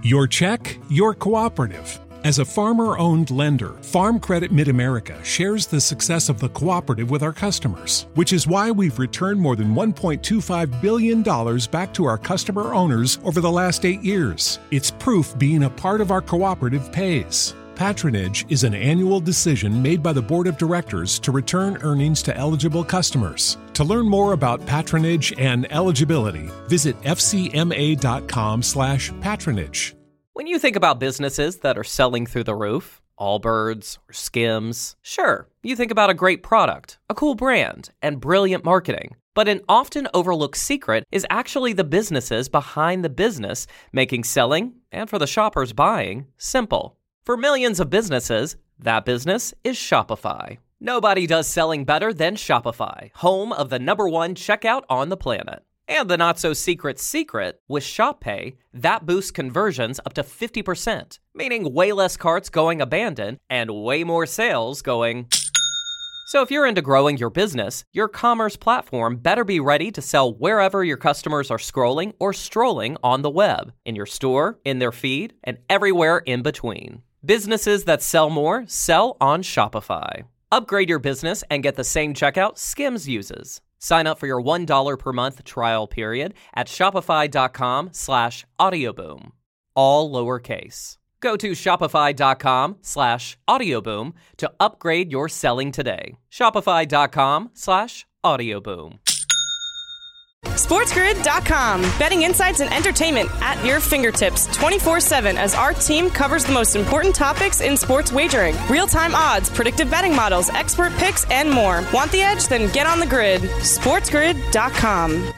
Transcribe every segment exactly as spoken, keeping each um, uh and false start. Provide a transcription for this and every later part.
Your check, your cooperative. As a farmer-owned lender, Farm Credit Mid-America shares the success of the cooperative with our customers, which is why we've returned more than one point two five billion dollars back to our customer owners over the last eight years. It's proof being a part of our cooperative pays. Patronage is an annual decision made by the Board of Directors to return earnings to eligible customers. To learn more about patronage and eligibility, visit fcma.com slash patronage. When you think about businesses that are selling through the roof, Allbirds or Skims, sure, you think about a great product, a cool brand, and brilliant marketing. But an often overlooked secret is actually the businesses behind the business, making selling, and for the shoppers buying, simple. For millions of businesses, that business is Shopify. Nobody does selling better than Shopify, home of the number one checkout on the planet. And the not-so-secret secret, with Shop Pay, that boosts conversions up to fifty percent, meaning way less carts going abandoned and way more sales going... So if you're into growing your business, your commerce platform better be ready to sell wherever your customers are scrolling or strolling on the web, in your store, in their feed, and everywhere in between. Businesses that sell more sell on Shopify. Upgrade your business and get the same checkout Skims uses. Sign up for your one dollar per month trial period at shopify.com slash audioboom. All lowercase. Go to shopify.com slash audioboom to upgrade your selling today. Shopify.com slash audioboom. SportsGrid dot com. Betting insights and entertainment at your fingertips twenty-four seven as our team covers the most important topics in sports wagering. Real-time odds, predictive betting models, expert picks, and more. Want the edge? Then get on the grid. SportsGrid dot com.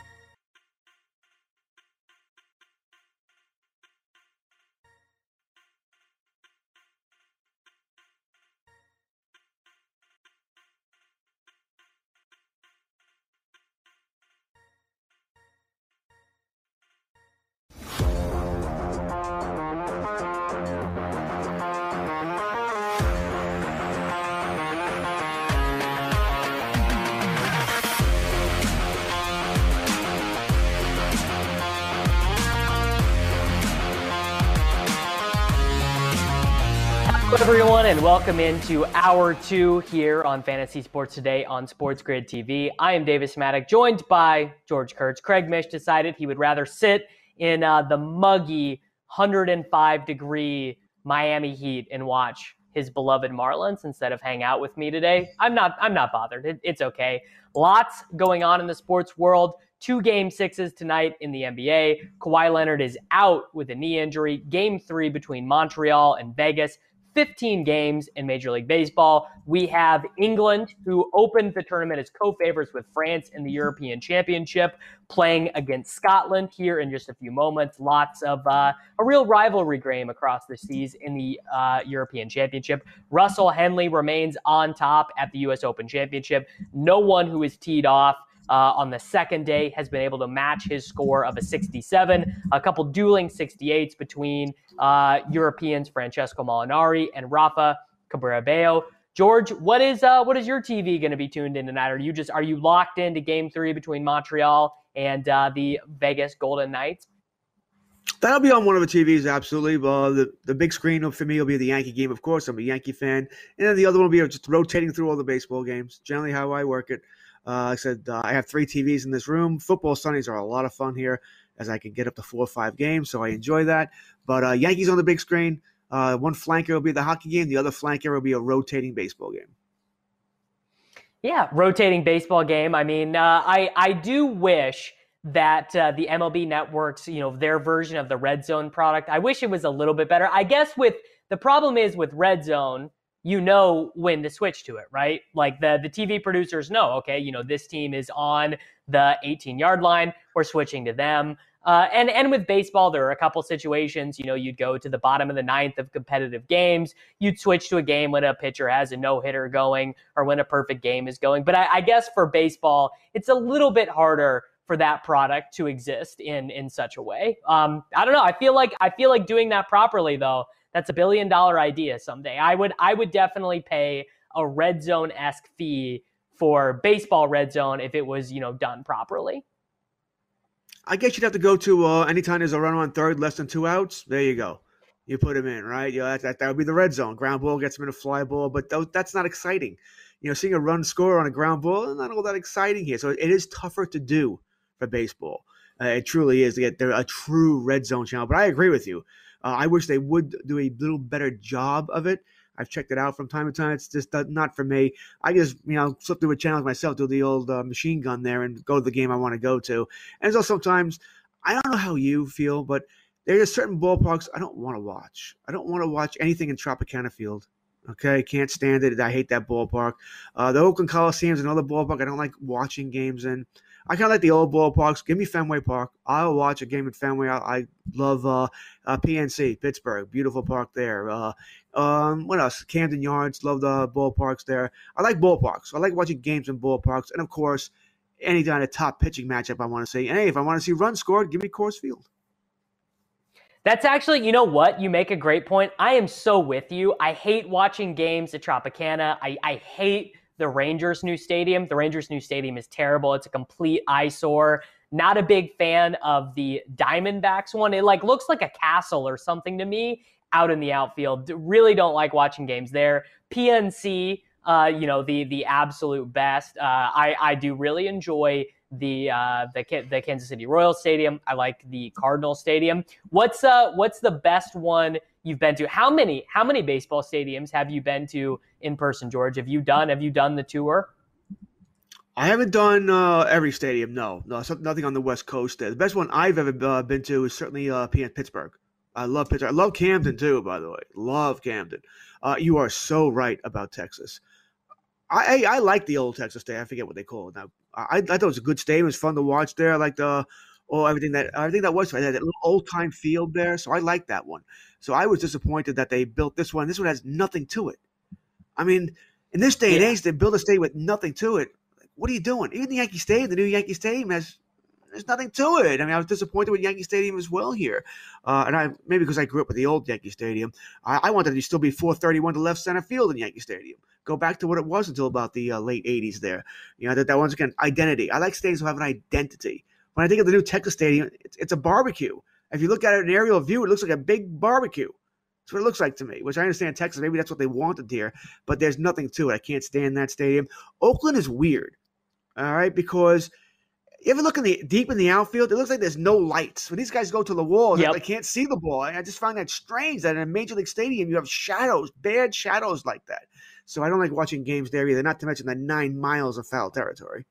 Hello, everyone, and welcome into Hour two here on Fantasy Sports Today on Sports Grid T V. I am Davis Maddock, joined by George Kurtz. Craig Mish decided he would rather sit in uh, the muggy one hundred five degree Miami heat and watch his beloved Marlins instead of hang out with me today. I'm not I'm not bothered. It, it's okay. Lots going on in the sports world. Two game sixes tonight in the N B A. Kawhi Leonard is out with a knee injury. Game three between Montreal and Vegas. fifteen games in Major League Baseball. We have England, who opened the tournament as co-favorites with France in the European Championship, playing against Scotland here in just a few moments. Lots of uh, a real rivalry game across the seas in the uh, European Championship. Russell Henley remains on top at the U S Open Championship. No one who is teed off Uh, on the second day has been able to match his score of a sixty-seven. A couple dueling sixty-eights between uh, Europeans Francesco Molinari and Rafa Cabrera-Bello. George, what is uh, what is your T V going to be tuned in tonight? Are you just are you locked into Game Three between Montreal and uh, the Vegas Golden Knights? That'll be on one of the T Vs, absolutely. Uh, the, the big screen for me will be the Yankee game, of course. I'm a Yankee fan. And then the other one will be just rotating through all the baseball games, generally how I work it. Uh, like I said, uh, I have three T Vs in this room. Football Sundays are a lot of fun here as I can get up to four or five games, so I enjoy that. But uh, Yankees on the big screen. Uh, one flanker will be the hockey game. The other flanker will be a rotating baseball game. Yeah, rotating baseball game. I mean, uh, I, I do wish that uh, the M L B Network's, you know, their version of the Red Zone product, I wish it was a little bit better. I guess with the problem is with Red Zone, you know when to switch to it, right? Like the, the T V producers know, okay, you know, this team is on the eighteen-yard line. We're switching to them. Uh, and, and with baseball, there are a couple situations, you know, you'd go to the bottom of the ninth of competitive games. You'd switch to a game when a pitcher has a no-hitter going or when a perfect game is going. But I, I guess for baseball, it's a little bit harder for that product to exist in, in such a way. Um, I don't know. I feel like I feel like doing that properly, though, that's a billion dollar idea someday. I would I would definitely pay a Red Zone-esque fee for baseball Red Zone if it was, you know, done properly. I guess you'd have to go to uh, anytime there's a runner on third, less than two outs. There you go. You put him in, right? You know, that, that, that would be the red zone. Ground ball gets him in a fly ball, but th- that's not exciting. You know, seeing a run score on a ground ball, not all that exciting here. So it is tougher to do for baseball. Uh, it truly is to get there a true red zone channel. But I agree with you. Uh, I wish they would do a little better job of it. I've checked it out from time to time. It's just not for me. I just, you know, flip through a channel myself, do the old uh, machine gun there and go to the game I want to go to. And so sometimes, I don't know how you feel, but there's certain ballparks I don't want to watch. I don't want to watch anything in Tropicana Field. Okay, can't stand it. I hate that ballpark. Uh, the Oakland Coliseum is another ballpark I don't like watching games in. I kind of like the old ballparks. Give me Fenway Park. I'll watch a game at Fenway. I, I love uh, uh, P N C, Pittsburgh. Beautiful park there. Uh, um, what else? Camden Yards. Love the ballparks there. I like ballparks. I like watching games in ballparks. And, of course, any kind of top pitching matchup I want to see. And, hey, if I want to see runs scored, give me Coors Field. That's actually, you know what? You make a great point. I am so with you. I hate watching games at Tropicana. I, I hate the Rangers' new stadium. The Rangers' new stadium is terrible. It's a complete eyesore. Not a big fan of the Diamondbacks one. It like looks like a castle or something to me out in the outfield. Really don't like watching games there. P N C, uh, you know, the the absolute best. Uh, I I do really enjoy the uh, the the Kansas City Royals Stadium. I like the Cardinal Stadium. What's uh what's the best one you've been to? How many how many baseball stadiums have you been to in person, George? Have you done have you done the tour? I haven't done uh, every stadium. No, no, nothing on the West Coast. There. The best one I've ever uh, been to is certainly uh, Pittsburgh. I love Pittsburgh. I love Camden too, by the way. Love Camden. Uh, you are so right about Texas. I, I I like the old Texas Stadium. I forget what they call it now. I, I thought it was a good stadium. It was fun to watch there. I liked the oh everything that everything that was. I had that little old time field there, so I liked that one. So I was disappointed that they built this one. This one has nothing to it. I mean, in this day and age, they build a stadium with nothing to it. What are you doing? Even the Yankee Stadium, the new Yankee Stadium has there's nothing to it. I mean, I was disappointed with Yankee Stadium as well here, uh, and I maybe because I grew up with the old Yankee Stadium, I, I wanted to still be four thirty-one to left center field in Yankee Stadium. Go back to what it was until about the uh, late eighties there. You know, that, that once again, identity. I like stadiums that have an identity. When I think of the new Texas Stadium, it's, it's a barbecue. If you look at it in an aerial view, it looks like a big barbecue. That's what it looks like to me, which I understand Texas, maybe that's what they wanted here, but there's nothing to it. I can't stand that stadium. Oakland is weird, all right, because you ever look in the deep in the outfield, it looks like there's no lights. When these guys go to the wall, yep. They can't see the ball. I just find that strange that in a Major League Stadium, you have shadows, bad shadows like that. So I don't like watching games there either, not to mention the nine miles of foul territory.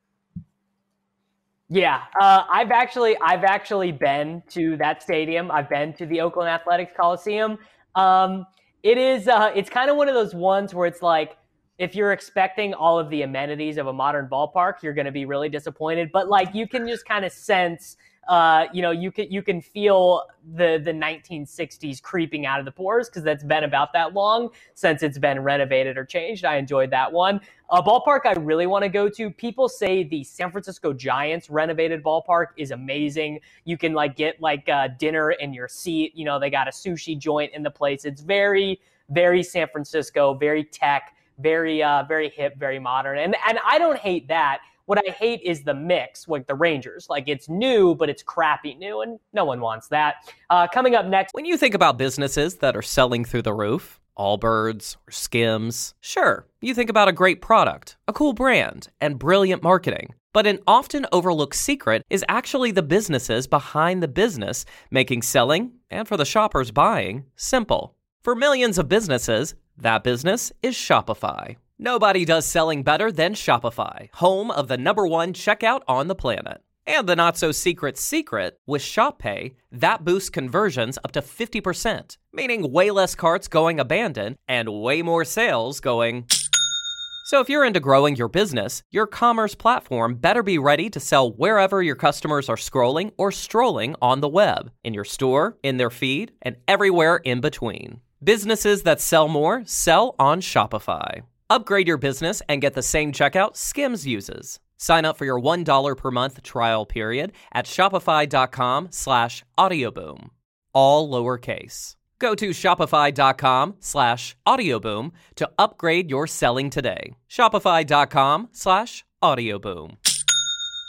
Yeah, uh, I've actually I've actually been to that stadium. I've been to the Oakland Athletics Coliseum. Um, it is uh, it's kind of one of those ones where it's like if you're expecting all of the amenities of a modern ballpark, you're going to be really disappointed. But like you can just kind of sense. Uh, you know, you can you can feel the the nineteen sixties creeping out of the pores because that's been about that long since it's been renovated or changed. I enjoyed that one. A ballpark I really want to go to. People say the San Francisco Giants renovated ballpark is amazing. You can like get like uh, dinner in your seat. You know, they got a sushi joint in the place. It's very very San Francisco, very tech, very uh, very hip, very modern, and and I don't hate that. What I hate is the mix with the Rangers. Like, it's new, but it's crappy new, and no one wants that. Uh, coming up next. When you think about businesses that are selling through the roof, Allbirds or Skims, sure, you think about a great product, a cool brand, and brilliant marketing. But an often overlooked secret is actually the businesses behind the business, making selling, and for the shoppers buying, simple. For millions of businesses, that business is Shopify. Nobody does selling better than Shopify, home of the number one checkout on the planet. And the not-so-secret secret, with Shop Pay, that boosts conversions up to fifty percent, meaning way less carts going abandoned and way more sales going... So if you're into growing your business, your commerce platform better be ready to sell wherever your customers are scrolling or strolling on the web, in your store, in their feed, and everywhere in between. Businesses that sell more sell on Shopify. Upgrade your business and get the same checkout Skims uses. Sign up for your one dollar per month trial period at shopify.com slash audioboom. All lowercase. Go to shopify.com slash audioboom to upgrade your selling today. Shopify.com slash audioboom.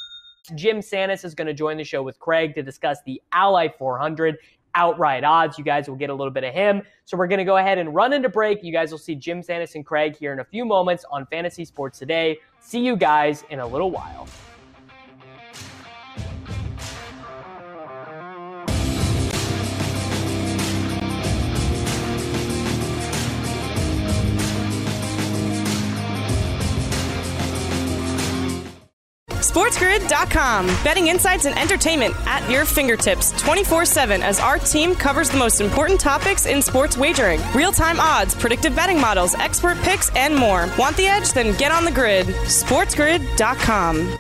Jim Sannes is going to join the show with Craig to discuss the Ally four hundred outright odds. You guys will get a little bit of him. So we're going to go ahead and run into break. You guys will see Jim Sannes and Craig here in a few moments on Fantasy Sports Today. See you guys in a little while. SportsGrid dot com. Betting insights and entertainment at your fingertips twenty-four seven as our team covers the most important topics in sports wagering. Real-time odds, predictive betting models, expert picks, and more. Want the edge? Then get on the grid. SportsGrid dot com.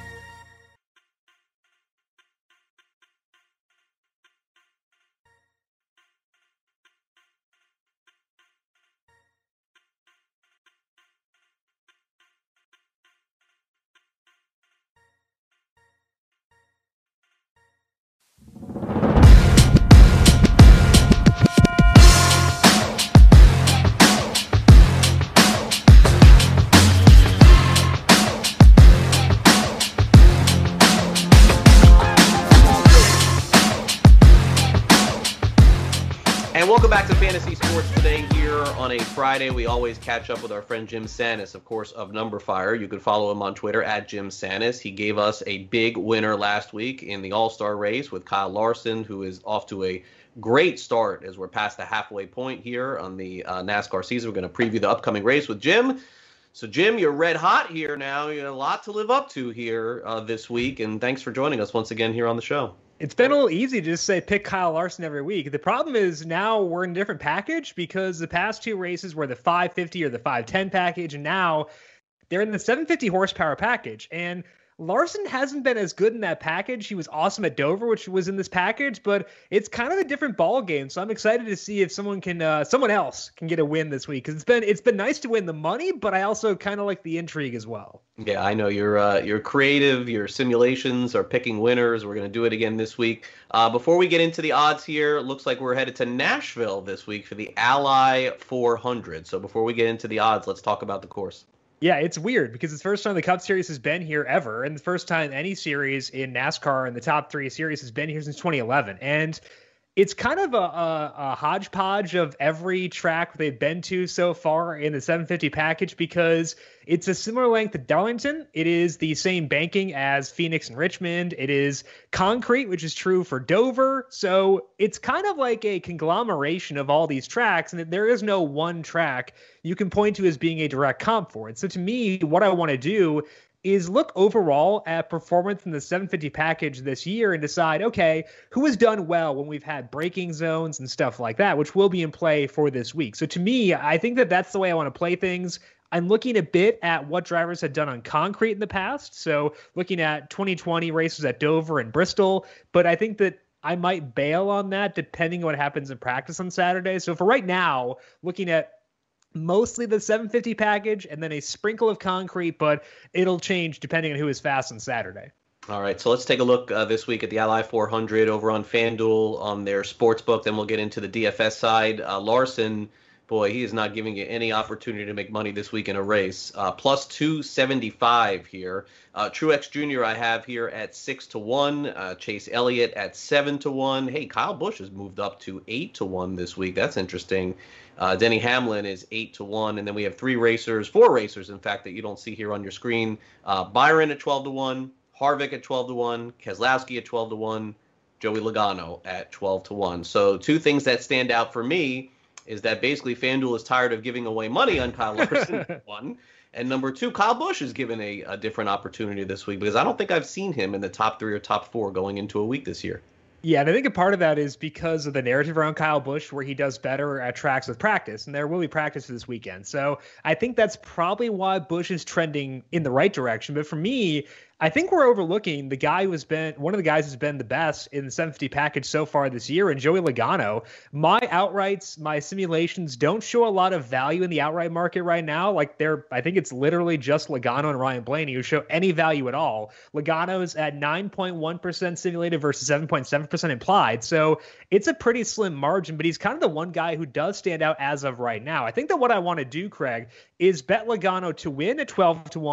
Welcome back to Fantasy Sports Today here on a Friday. We always catch up with our friend Jim Sannes, of course, of Numberfire. You can follow him on Twitter at Jim Sannes. He gave us a big winner last week in the All-Star race with Kyle Larson, who is off to a great start as we're past the halfway point here on the uh, NASCAR season. We're going to preview the upcoming race with Jim. So, Jim, you're red hot here now. You have a lot to live up to here uh, this week, and thanks for joining us once again here on the show. It's been a little easy to just say pick Kyle Larson every week. The problem is now we're in a different package because the past two races were the five fifty or the five ten package, and now they're in the seven fifty horsepower package. And Larson hasn't been as good in that package. He was awesome at Dover, which was in this package, but it's kind of a different ball game. So I'm excited to see if someone can, uh, someone else can get a win this week. Because it's been it's been nice to win the money, but I also kind of like the intrigue as well. Yeah, I know you're uh, you're creative. Your simulations are picking winners. We're going to do it again this week. Uh, before we get into the odds here, it looks like we're headed to Nashville this week for the Ally four hundred. So before we get into the odds, let's talk about the course. Yeah, it's weird because it's the first time the Cup Series has been here ever, and the first time any series in NASCAR in the top three series has been here since twenty eleven. And it's kind of a, a, a hodgepodge of every track they've been to so far in the seven fifty package because it's a similar length to Darlington. It is the same banking as Phoenix and Richmond. It is concrete, which is true for Dover. So it's kind of like a conglomeration of all these tracks, and there is no one track you can point to as being a direct comp for it. So to me, what I want to do is look overall at performance in the seven fifty package this year and decide, okay, who has done well when we've had braking zones and stuff like that, which will be in play for this week. So to me, I think that that's the way I want to play things. I'm looking a bit at what drivers had done on concrete in the past. So looking at twenty twenty races at Dover and Bristol, but I think that I might bail on that depending on what happens in practice on Saturday. So for right now, looking at mostly the seven fifty package and then a sprinkle of concrete, but it'll change depending on who is fast on Saturday. All right, so let's take a look uh, this week at the Ally four hundred over on FanDuel on their sportsbook. Then we'll get into the D F S side. Uh, Larson, boy, he is not giving you any opportunity to make money this week in a race. Uh, plus two seventy-five here. Uh, Truex Junior I have here at six to one. Uh, Chase Elliott at seven to one. Hey, Kyle Busch has moved up to eight to one this week. That's interesting. Uh, Denny Hamlin is eight to one, and then we have three racers, four racers, in fact, that you don't see here on your screen. Uh, Byron at twelve to one, Harvick at twelve to one, Keselowski at twelve to one, Joey Logano at twelve to one. So two things that stand out for me is that basically FanDuel is tired of giving away money on Kyle Larson, one. And number two, Kyle Busch is given a, a different opportunity this week because I don't think I've seen him in the top three or top four going into a week this year. Yeah, and I think a part of that is because of the narrative around Kyle Busch where he does better at tracks with practice, and there will be practice this weekend. So I think that's probably why Busch is trending in the right direction. But for me, I think we're overlooking the guy who has been one of the guys who's been the best in the seven fifty package so far this year, and Joey Logano. My outrights, my simulations don't show a lot of value in the outright market right now. Like they're, I think it's literally just Logano and Ryan Blaney who show any value at all. Logano's at nine point one percent simulated versus seven point seven percent implied. So it's a pretty slim margin, but he's kind of the one guy who does stand out as of right now. I think that what I want to do, Craig, is bet Logano to win at twelve to one,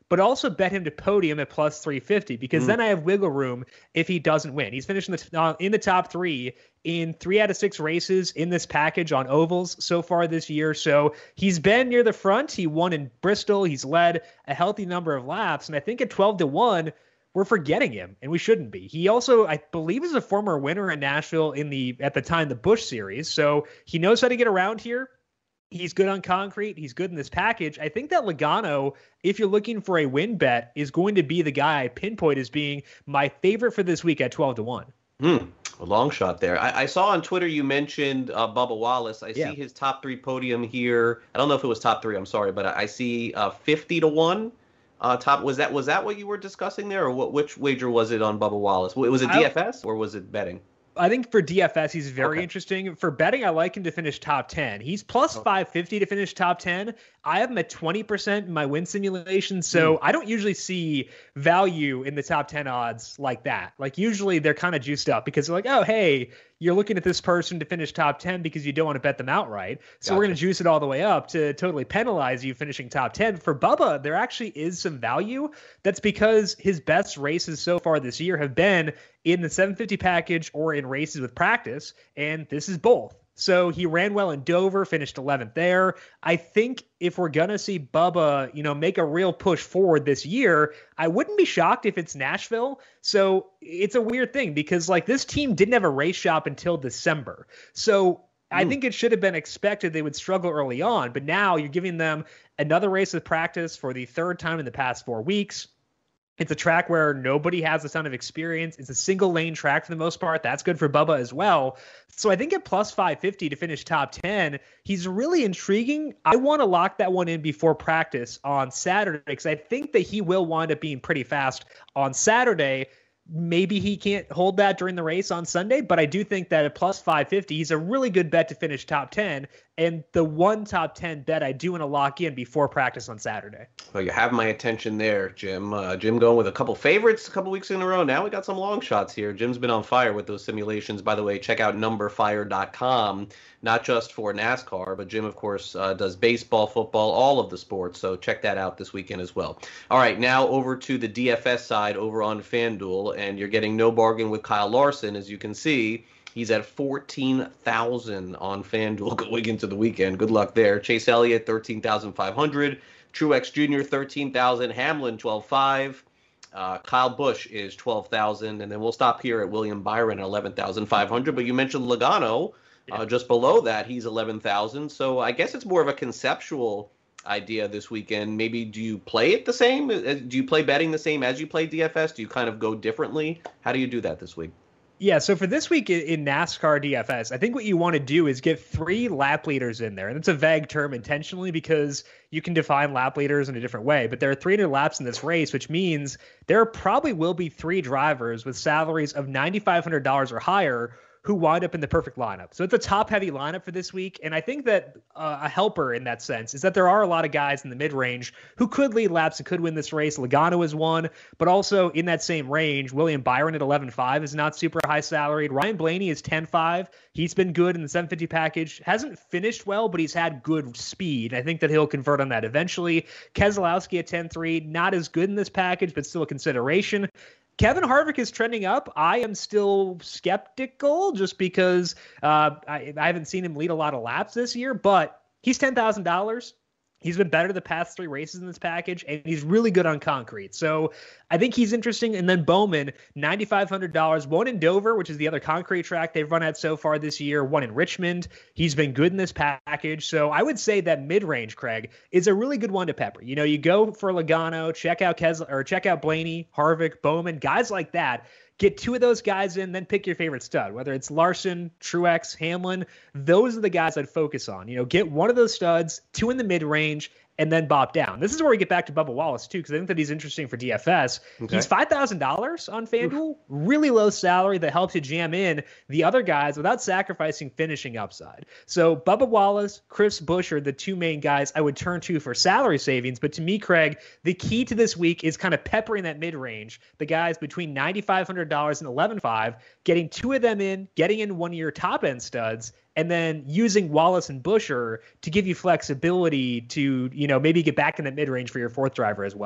but also bet him to podium at plus three fifty, because Mm. then I have wiggle room if he doesn't win. He's finished in the, uh, in the top three in three out of six races in this package on ovals so far this year. So he's been near the front. He won in Bristol. He's led a healthy number of laps. And I think at twelve to one, we're forgetting him, and we shouldn't be. He also, I believe, is a former winner in Nashville in the, at the time, the Busch Series. So he knows how to get around here. He's good on concrete. He's good in this package. I think that Logano, if you're looking for a win bet, is going to be the guy I pinpoint as being my favorite for this week at twelve to one. Hmm. A long shot there. I, I saw on Twitter you mentioned uh, Bubba Wallace. I Yeah. see his top three podium here. I don't know if it was top three. I'm sorry, but I, I see uh, fifty to one. Uh, top was that was that what you were discussing there, or what? Which wager was it on Bubba Wallace? Was it D F S or was it betting? I think for D F S, he's very Okay. interesting. For betting, I like him to finish top ten. He's plus five fifty to finish top ten. I have him at twenty percent in my win simulation. So I don't usually see value in the top ten odds like that. Like usually they're kind of juiced up because they're like, oh, hey, you're looking at this person to finish top ten because you don't want to bet them outright. So Gotcha. we're going to juice it all the way up to totally penalize you finishing top ten. For Bubba, there actually is some value. That's because his best races so far this year have been in the seven fifty package or in races with practice, and this is both. So he ran well in Dover, finished eleventh there. I think if we're going to see Bubba, you know, make a real push forward this year, I wouldn't be shocked if it's Nashville. So it's a weird thing because like this team didn't have a race shop until December. So I think it should have been expected they would struggle early on, but now you're giving them another race of practice for the third time in the past four weeks. It's a track where nobody has a ton of experience. It's a single lane track for the most part. That's good for Bubba as well. So I think at plus five fifty to finish top ten, he's really intriguing. I want to lock that one in before practice on Saturday because I think that he will wind up being pretty fast on Saturday. Maybe he can't hold that during the race on Sunday, but I do think that at plus five fifty, he's a really good bet to finish top ten. And the one top ten bet I do want to lock in before practice on Saturday. Well, you have my attention there, Jim. Uh, Jim going with a couple favorites a couple weeks in a row. Now we got some long shots here. Jim's been on fire with those simulations. By the way, check out number fire dot com, not just for NASCAR, but Jim, of course, uh, does baseball, football, all of the sports. So check that out this weekend as well. All right, now over to the D F S side over on FanDuel, and you're getting no bargain with Kyle Larson, as you can see. He's at fourteen thousand on FanDuel going into the weekend. Good luck there. Chase Elliott, thirteen thousand five hundred. Truex Junior, thirteen thousand. Hamlin, twelve thousand five hundred. Uh, Kyle Busch is twelve thousand. And then we'll stop here at William Byron at eleven thousand five hundred. But you mentioned Logano. Yeah. Uh, just below that, he's eleven thousand. So I guess it's more of a conceptual idea this weekend. Maybe do you play it the same? Do you play betting the same as you play D F S? Do you kind of go differently? How do you do that this week? Yeah, so for this week in NASCAR D F S, I think what you want to do is get three lap leaders in there. And it's a vague term intentionally because you can define lap leaders in a different way. But there are three hundred laps in this race, which means there probably will be three drivers with salaries of nine thousand five hundred dollars or higher who wind up in the perfect lineup. So it's a top-heavy lineup for this week. And I think that uh, a helper in that sense is that there are a lot of guys in the mid-range who could lead laps and could win this race. Logano is one, but also in that same range, William Byron at eleven five is not super high salaried. Ryan Blaney is ten five. He's been good in the seven fifty package. Hasn't finished well, but he's had good speed. I think that he'll convert on that eventually. Keselowski at ten three, not as good in this package, but still a consideration. Kevin Harvick is trending up. I am still skeptical just because uh, I, I haven't seen him lead a lot of laps this year, but he's ten thousand dollars. He's been better the past three races in this package, and he's really good on concrete. So I think he's interesting. And then Bowman, nine thousand five hundred dollars. One in Dover, which is the other concrete track they've run at so far this year. One in Richmond. He's been good in this package. So I would say that mid-range, Craig, is a really good one to pepper. You know, you go for Logano, check out Kesler, or check out Blaney, Harvick, Bowman, guys like that. Get two of those guys in, then pick your favorite stud, whether it's Larson, Truex, Hamlin. Those are the guys I'd focus on. You know, get one of those studs, two in the mid-range, and then bop down. This is where we get back to Bubba Wallace, too, because I think that he's interesting for D F S. Okay. He's five thousand dollars on FanDuel, Oof. really low salary that helps you jam in the other guys without sacrificing finishing upside. So Bubba Wallace, Chris Busch are the two main guys I would turn to for salary savings. But to me, Craig, the key to this week is kind of peppering that mid-range, the guys between nine thousand five hundred dollars and eleven thousand five hundred dollars, getting two of them in, getting in one of your top-end studs, and then using Wallace and Buescher to give you flexibility to, you know, maybe get back in that mid-range for your fourth driver as well.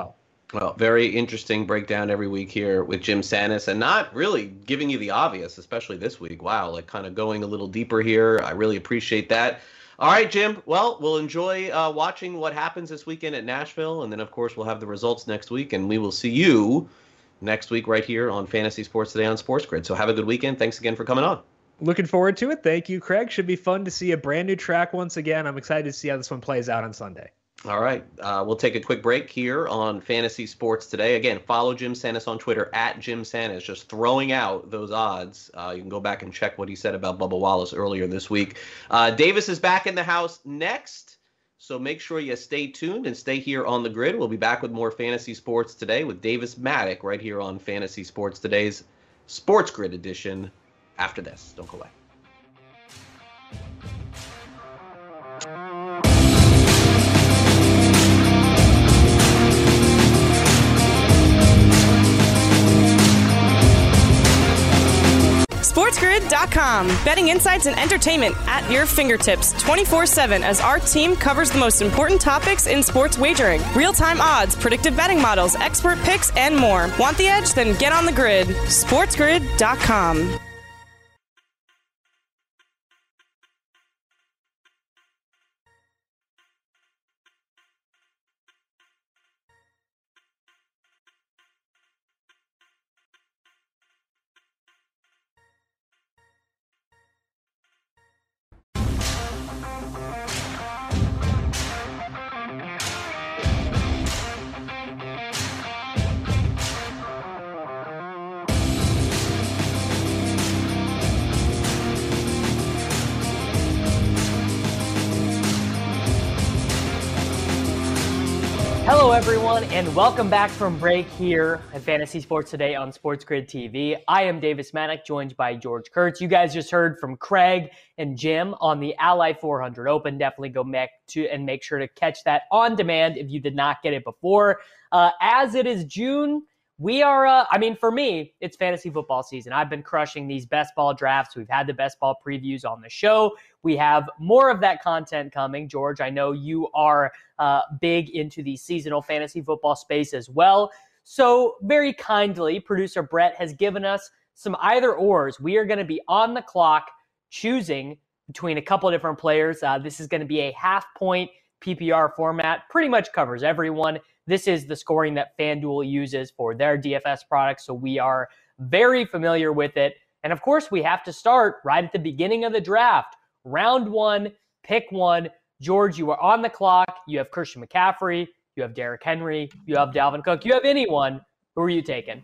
Well, very interesting breakdown every week here with Jim Sannes, and not really giving you the obvious, especially this week. Wow, like kind of going a little deeper here. I really appreciate that. All right, Jim. Well, we'll enjoy uh, watching what happens this weekend at Nashville, and then, of course, we'll have the results next week, and we will see you next week right here on Fantasy Sports Today on Sports Grid. So have a good weekend. Thanks again for coming on. Looking forward to it. Thank you, Craig. Should be fun to see a brand new track once again. I'm excited to see how this one plays out on Sunday. All right. Uh, we'll take a quick break here on Fantasy Sports Today. Again, follow Jim Sannes on Twitter, at Jim Sannes, just throwing out those odds. Uh, you can go back and check what he said about Bubba Wallace earlier this week. Uh, Davis is back in the house next, so make sure you stay tuned and stay here on the grid. We'll be back with more Fantasy Sports Today with Davis Maddock right here on Fantasy Sports Today's Sports Grid edition after this. Don't go away. SportsGrid dot com. Betting insights and entertainment at your fingertips twenty-four seven as our team covers the most important topics in sports wagering. Real-time odds, predictive betting models, expert picks, and more. Want the edge? Then get on the grid. SportsGrid dot com. Hello, everyone, and welcome back from break here at Fantasy Sports Today on Sports Grid T V. I am Davis Maddock, joined by George Kurtz. You guys just heard from Craig and Jim on the Ally four hundred Open. Definitely go back to and make sure to catch that on demand if you did not get it before. Uh, as it is June, we are, uh, I mean, for me, it's fantasy football season. I've been crushing these best ball drafts. We've had the best ball previews on the show. We have more of that content coming. George, I know you are uh, big into the seasonal fantasy football space as well. So very kindly, producer Brett has given us some either ors. We are going to be on the clock choosing between a couple of different players. Uh, this is going to be a half point P P R format, pretty much covers everyone. This is the scoring that FanDuel uses for their D F S products, so we are very familiar with it. And of course, we have to start right at the beginning of the draft. Round one, pick one. George, you are on the clock. You have Christian McCaffrey. You have Derrick Henry. You have Dalvin Cook. You have anyone. Who are you taking?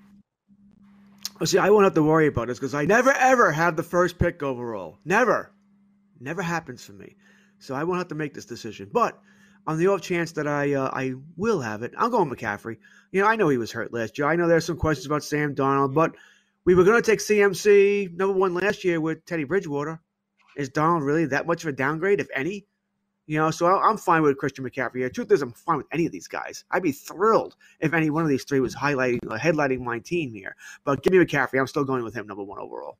Well, see, I won't have to worry about this because I never, ever have the first pick overall. Never. Never happens for me. So I won't have to make this decision. But on the off chance that I uh, I will have it, I'll go with McCaffrey. You know, I know he was hurt last year. I know there's some questions about Sam Darnold, but we were going to take C M C number one last year with Teddy Bridgewater. Is Darnold really that much of a downgrade, if any? You know, so I'm fine with Christian McCaffrey. The truth is, I'm fine with any of these guys. I'd be thrilled if any one of these three was highlighting, uh, headlighting my team here. But give me McCaffrey. I'm still going with him, number one overall.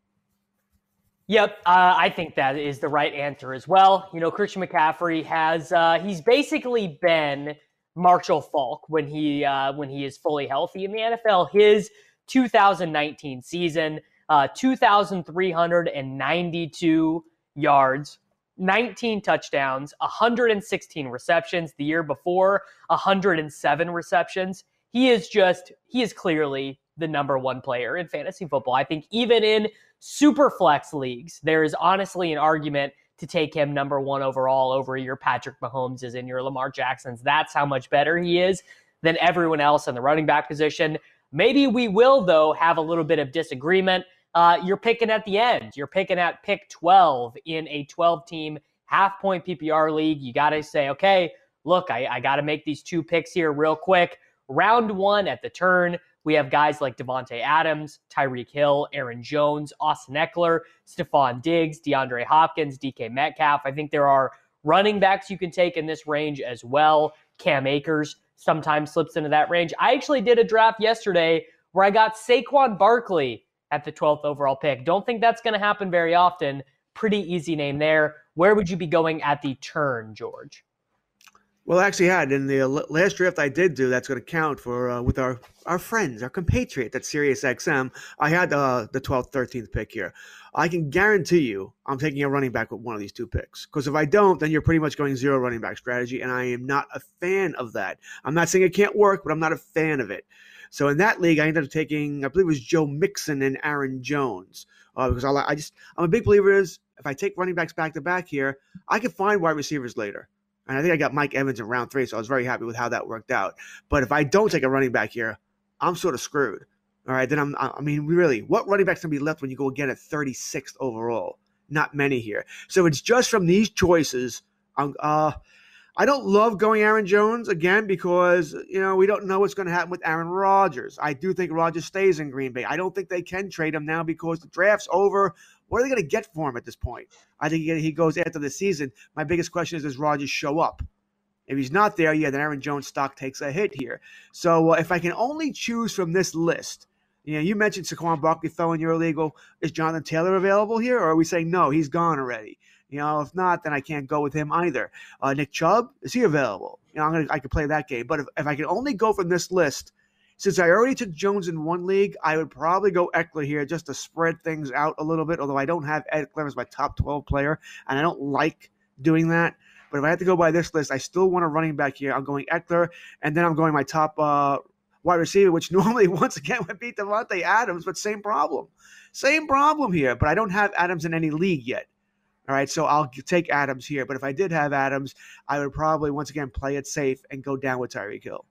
Yep, uh, I think that is the right answer as well. You know, Christian McCaffrey has uh, he's basically been Marshall Faulk when he uh, when he is fully healthy in the N F L. His two thousand nineteen season, uh, two thousand three hundred ninety-two yards, nineteen touchdowns, one hundred sixteen receptions. The year before, one hundred seven receptions. He is just, he is clearly the number one player in fantasy football. I think even in super flex leagues, there is honestly an argument to take him number one overall over your Patrick Mahomes and your Lamar Jacksons. That's how much better he is than everyone else in the running back position. Maybe we will, though, have a little bit of disagreement. Uh, you're picking at the end. You're picking at pick twelve in a twelve-team half-point P P R league. You got to say, okay, look, I, I got to make these two picks here real quick. Round one at the turn, we have guys like Devontae Adams, Tyreek Hill, Aaron Jones, Austin Eckler, Stephon Diggs, DeAndre Hopkins, D K Metcalf. I think there are running backs you can take in this range as well. Cam Akers sometimes slips into that range. I actually did a draft yesterday where I got Saquon Barkley at the twelfth overall pick. Don't think that's going to happen very often. Pretty easy name there. Where would you be going at the turn, George? Well, I actually had in the last draft I did do that's going to count for uh, with our, our friends, our compatriot at SiriusXM. I had uh, the twelfth, thirteenth pick here. I can guarantee you I'm taking a running back with one of these two picks. Because if I don't, then you're pretty much going zero running back strategy, and I am not a fan of that. I'm not saying it can't work, but I'm not a fan of it. So in that league, I ended up taking, I believe it was Joe Mixon and Aaron Jones. Uh, because I, I just, I'm a big believer is if I take running backs back to back here, I can find wide receivers later. And I think I got Mike Evans in round three, so I was very happy with how that worked out. But if I don't take a running back here, I'm sort of screwed. All right, then I'm, I mean, really, what running back's going to be left when you go again at thirty-sixth overall? Not many here. So it's just from these choices. Um, uh, I don't love going Aaron Jones again because, you know, we don't know what's going to happen with Aaron Rodgers. I do think Rodgers stays in Green Bay. I don't think they can trade him now because the draft's over. What are they going to get for him at this point? I think he goes after the season. My biggest question is, does Rodgers show up? If he's not there, yeah, then Aaron Jones' stock takes a hit here. So uh, if I can only choose from this list, you know, you mentioned Saquon Barkley fell in your legal. Is Jonathan Taylor available here, or are we saying no, he's gone already? You know, if not, then I can't go with him either. Uh, Nick Chubb, is he available? You know, I'm gonna, I could play that game. But if, if I can only go from this list, since I already took Jones in one league, I would probably go Eckler here just to spread things out a little bit, although I don't have Eckler as my top twelve player, and I don't like doing that. But if I have to go by this list, I still want a running back here. I'm going Eckler, and then I'm going my top uh, wide receiver, which normally, once again, would beat Devontae Adams, but same problem. Same problem here, but I don't have Adams in any league yet. All right, so I'll take Adams here. But if I did have Adams, I would probably, once again, play it safe and go down with Tyreek Hill.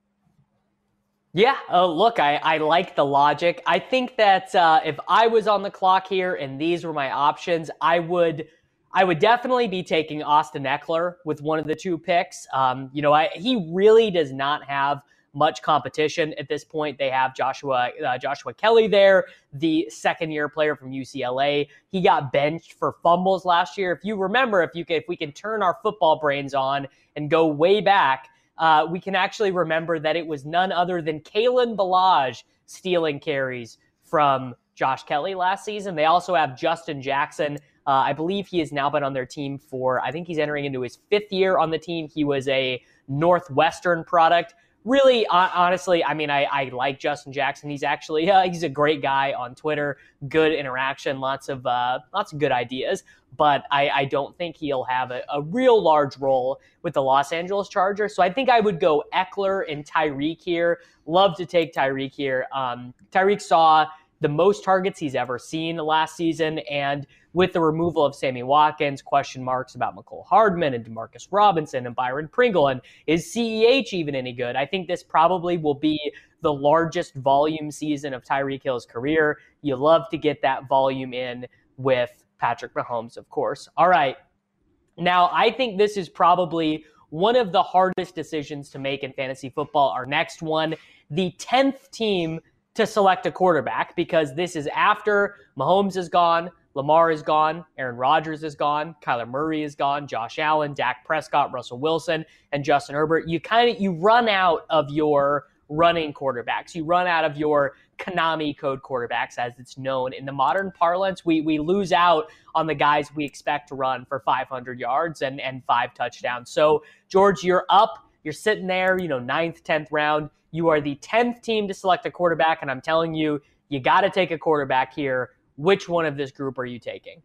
Yeah, uh, look, I, I like the logic. I think that uh, if I was on the clock here and these were my options, I would I would definitely be taking Austin Eckler with one of the two picks. Um, you know, I, he really does not have much competition at this point. They have Joshua uh, Joshua Kelly there, the second-year player from U C L A. He got benched for fumbles last year. If you remember, if you can, if we can turn our football brains on and go way back, Uh, we can actually remember that it was none other than Kalen Ballage stealing carries from Josh Kelly last season. They also have Justin Jackson. Uh, I believe he has now been on their team for, I think he's entering into his fifth year on the team. He was a Northwestern product. Really, uh, honestly, I mean, I, I like Justin Jackson. He's actually, uh, he's a great guy on Twitter, good interaction, lots of uh, lots of good ideas. But I, I don't think he'll have a, a real large role with the Los Angeles Chargers. So I think I would go Eckler and Tyreek here. Love to take Tyreek here. Um, Tyreek saw the most targets he's ever seen last season, and with the removal of Sammy Watkins, question marks about Mecole Hardman and Demarcus Robinson and Byron Pringle, and is C E H even any good? I think this probably will be the largest volume season of Tyreek Hill's career. You love to get that volume in with Patrick Mahomes, of course. All right. Now, I think this is probably one of the hardest decisions to make in fantasy football. Our next one, the tenth team to select a quarterback, because this is after Mahomes is gone, Lamar is gone, Aaron Rodgers is gone, Kyler Murray is gone, Josh Allen, Dak Prescott, Russell Wilson, and Justin Herbert. You kind of, you run out of your running quarterbacks. You run out of your Konami code quarterbacks, as it's known in the modern parlance. We we lose out on the guys we expect to run for five hundred yards and, and five touchdowns. So, George, you're up. You're sitting there, you know, ninth, tenth round. You are the tenth team to select a quarterback, and I'm telling you, you got to take a quarterback here. Which one of this group are you taking?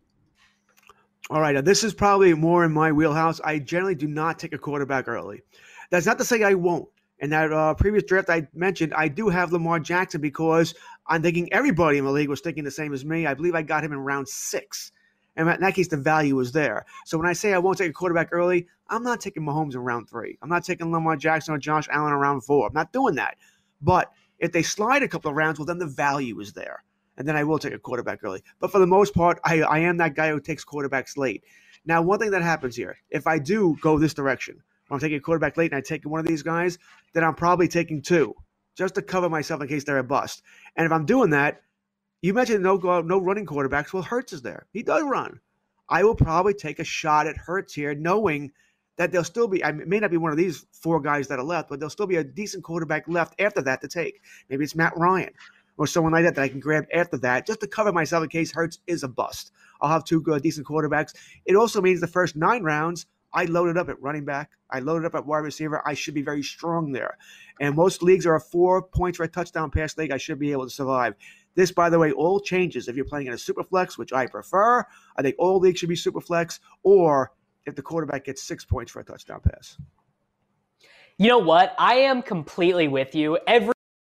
All right, now this is probably more in my wheelhouse. I generally do not take a quarterback early. That's not to say I won't. In that uh, previous draft I mentioned, I do have Lamar Jackson because I'm thinking everybody in the league was thinking the same as me. I believe I got him in round six. And in that case, the value was there. So when I say I won't take a quarterback early, I'm not taking Mahomes in round three. I'm not taking Lamar Jackson or Josh Allen in round four. I'm not doing that. But if they slide a couple of rounds, well, then the value is there. And then I will take a quarterback early. But for the most part, I, I am that guy who takes quarterbacks late. Now, one thing that happens here, if I do go this direction, when I'm taking a quarterback late and I take one of these guys, then I'm probably taking two, just to cover myself in case they're a bust. And if I'm doing that, you mentioned no no running quarterbacks. Well, Hurts is there. He does run. I will probably take a shot at Hurts here, knowing that there'll still be, I mean, it may not be one of these four guys that are left, but there'll still be a decent quarterback left after that to take. Maybe it's Matt Ryan or someone like that that I can grab after that, just to cover myself in case Hurts is a bust. I'll have two good, decent quarterbacks. It also means the first nine rounds, I loaded up at running back. I loaded up at wide receiver. I should be very strong there. And most leagues are a four points for a touchdown pass league. I should be able to survive. This, by the way, all changes if you're playing in a super flex, which I prefer. I think all leagues should be super flex, or if the quarterback gets six points for a touchdown pass. You know what? I am completely with you. Every,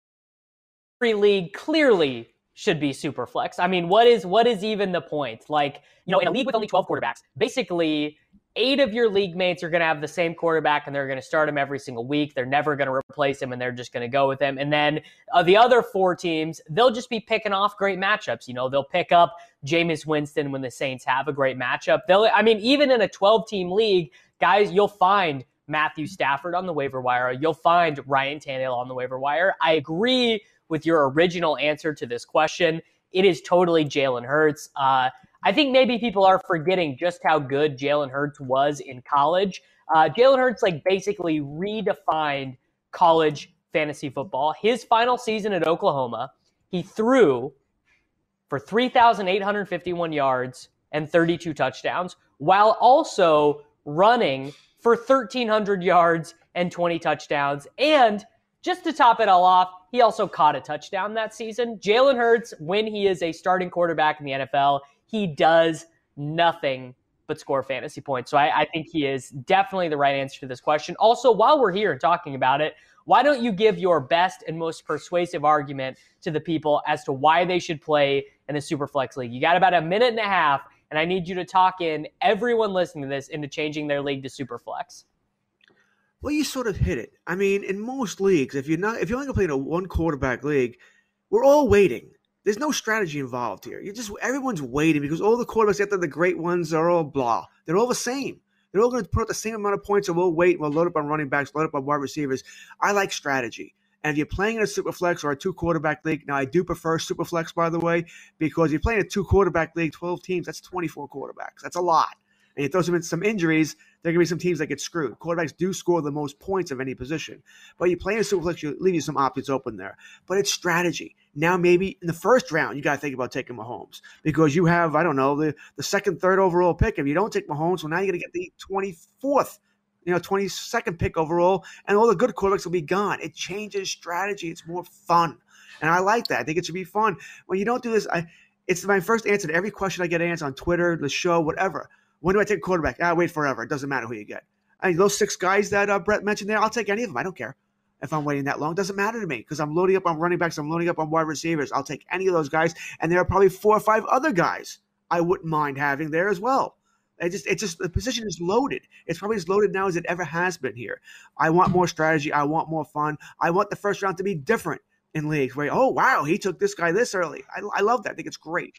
every league clearly should be super flex. I mean, what is what is even the point? Like, you know, in a league with only twelve quarterbacks, basically eight of your league mates are going to have the same quarterback and they're going to start him every single week. They're never going to replace him and they're just going to go with him. And then uh, the other four teams, they'll just be picking off great matchups. You know, they'll pick up Jameis Winston when the Saints have a great matchup. They'll, I mean, even in a twelve-team league, guys, you'll find Matthew Stafford on the waiver wire. You'll find Ryan Tannehill on the waiver wire. I agree with your original answer to this question. It is totally Jalen Hurts. Uh, I think maybe people are forgetting just how good Jalen Hurts was in college. Uh, Jalen Hurts like basically redefined college fantasy football. His final season at Oklahoma, he threw for three thousand eight hundred fifty-one yards and thirty-two touchdowns, while also running for one thousand three hundred yards and twenty touchdowns. And just to top it all off, he also caught a touchdown that season. Jalen Hurts, when he is a starting quarterback in the N F L, he does nothing but score fantasy points. So I, I think he is definitely the right answer to this question. Also, while we're here and talking about it, why don't you give your best and most persuasive argument to the people as to why they should play in the Superflex League? You got about a minute and a half, and I need you to talk in everyone listening to this into changing their league to Superflex. Well, you sort of hit it. I mean, in most leagues, if you're not, if you're only playing a one quarterback league, we're all waiting. There's no strategy involved here. You just everyone's waiting because all the quarterbacks after the great ones are all blah. They're all the same. They're all going to put up the same amount of points, and we'll wait. We'll load up on running backs, load up on wide receivers. I like strategy. And if you're playing in a super flex or a two quarterback league, now I do prefer super flex, by the way, because if you're playing a two quarterback league, twelve teams, that's twenty-four quarterbacks. That's a lot. And you throw some in some injuries, there are going to be some teams that get screwed. Quarterbacks do score the most points of any position. But you play in a superflex, you leave you some options open there. But it's strategy. Now maybe in the first round, you got to think about taking Mahomes because you have, I don't know, the, the second, third overall pick. If you don't take Mahomes, well, now you're going to get the twenty-fourth, you know, twenty-second pick overall, and all the good quarterbacks will be gone. It changes strategy. It's more fun. And I like that. I think it should be fun. When you don't do this, I, it's my first answer to every question I get answered on Twitter, the show, whatever. When do I take a quarterback? Ah, wait forever. It doesn't matter who you get. I mean, those six guys that uh, Brett mentioned there, I'll take any of them. I don't care if I'm waiting that long. It doesn't matter to me because I'm loading up on running backs. I'm loading up on wide receivers. I'll take any of those guys. And there are probably four or five other guys I wouldn't mind having there as well. It just, it just, the position is loaded. It's probably as loaded now as it ever has been here. I want more strategy. I want more fun. I want the first round to be different in leagues where, oh, wow, he took this guy this early. I, I love that. I think it's great.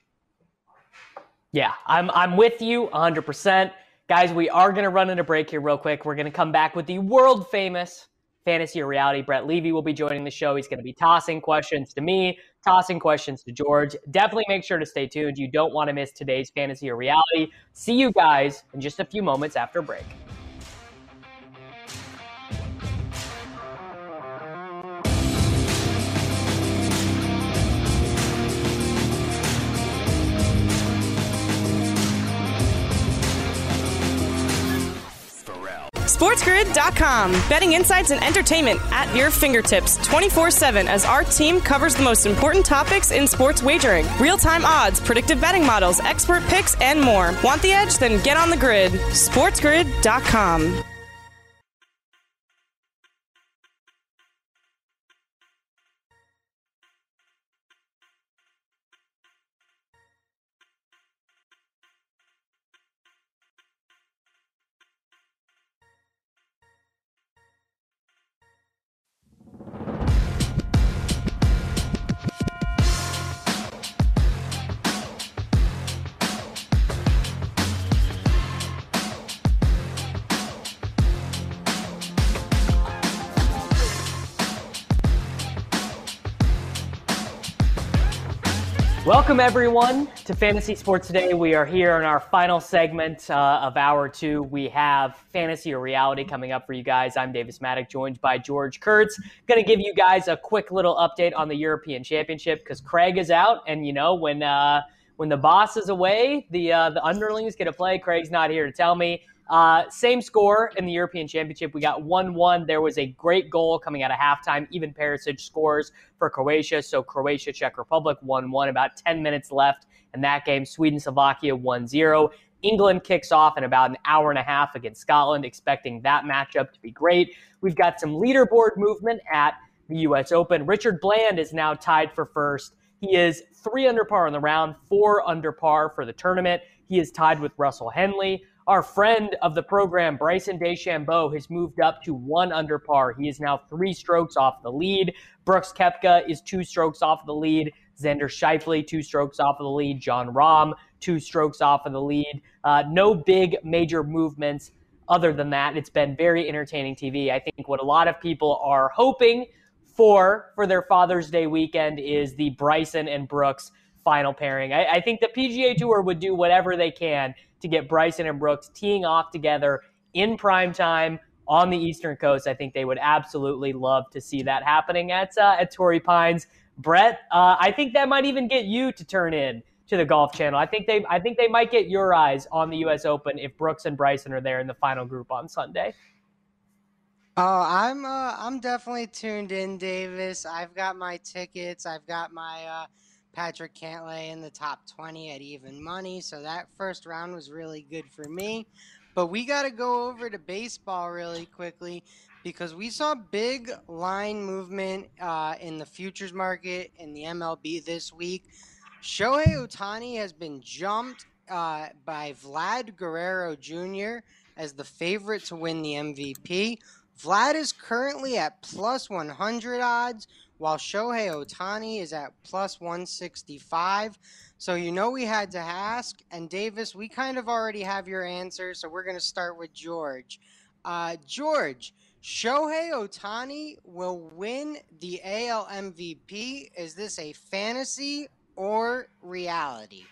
Yeah, I'm I'm with you one hundred percent. Guys, we are going to run into break here real quick. We're going to come back with the world famous Fantasy or Reality. Brett Levy will be joining the show. He's going to be tossing questions to me, tossing questions to George. Definitely make sure to stay tuned. You don't want to miss today's Fantasy or Reality. See you guys in just a few moments after break. SportsGrid dot com. Betting insights and entertainment at your fingertips twenty-four seven as our team covers the most important topics in sports wagering. Real-time odds, predictive betting models, expert picks, and more. Want the edge? Then get on the grid. SportsGrid dot com. Welcome, everyone, to Fantasy Sports Today. We are here in our final segment uh, of hour two. We have Fantasy or Reality coming up for you guys. I'm Davis Maddock, joined by George Kurtz. Going to give you guys a quick little update on the European Championship because Craig is out. And, you know, when uh, when the boss is away, the uh, the underlings get to play. Craig's not here to tell me. Uh, same score in the European Championship. We got one one. There was a great goal coming out of halftime. Even Perisic scores for Croatia. So Croatia, Czech Republic, one one. About ten minutes left in that game. Sweden, Slovakia, one zero. England kicks off in about an hour and a half against Scotland, expecting that matchup to be great. We've got some leaderboard movement at the U S Open. Richard Bland is now tied for first. He is three under par on the round, four under par for the tournament. He is tied with Russell Henley. Our friend of the program, Bryson DeChambeau, has moved up to one under par. He is now three strokes off the lead. Brooks Koepka is two strokes off the lead. Xander Schauffele, two strokes off of the lead. Jon Rahm, two strokes off of the lead. Uh, no big major movements other than that. It's been very entertaining T V. I think what a lot of people are hoping for for their Father's Day weekend is the Bryson and Brooks final pairing. I, I think the P G A Tour would do whatever they can to get Bryson and Brooks teeing off together in prime time on the Eastern Coast. I think they would absolutely love to see that happening at uh, at Torrey Pines. Brett, uh, I think that might even get you to turn in to the Golf Channel. I think they I think they might get your eyes on the U S Open if Brooks and Bryson are there in the final group on Sunday. Oh, I'm uh, I'm definitely tuned in, Davis. I've got my tickets. I've got my uh, Patrick Cantlay in the top twenty at even money. So that first round was really good for me. But we got to go over to baseball really quickly because we saw big line movement uh, in the futures market in the M L B this week. Shohei Ohtani has been jumped uh, by Vlad Guerrero Junior as the favorite to win the M V P. Vlad is currently at plus one hundred odds, while Shohei Ohtani is at plus one sixty-five. So you know we had to ask, and Davis, we kind of already have your answer, so we're going to start with George. Uh, George, Shohei Ohtani will win the A L M V P. Is this a fantasy or reality?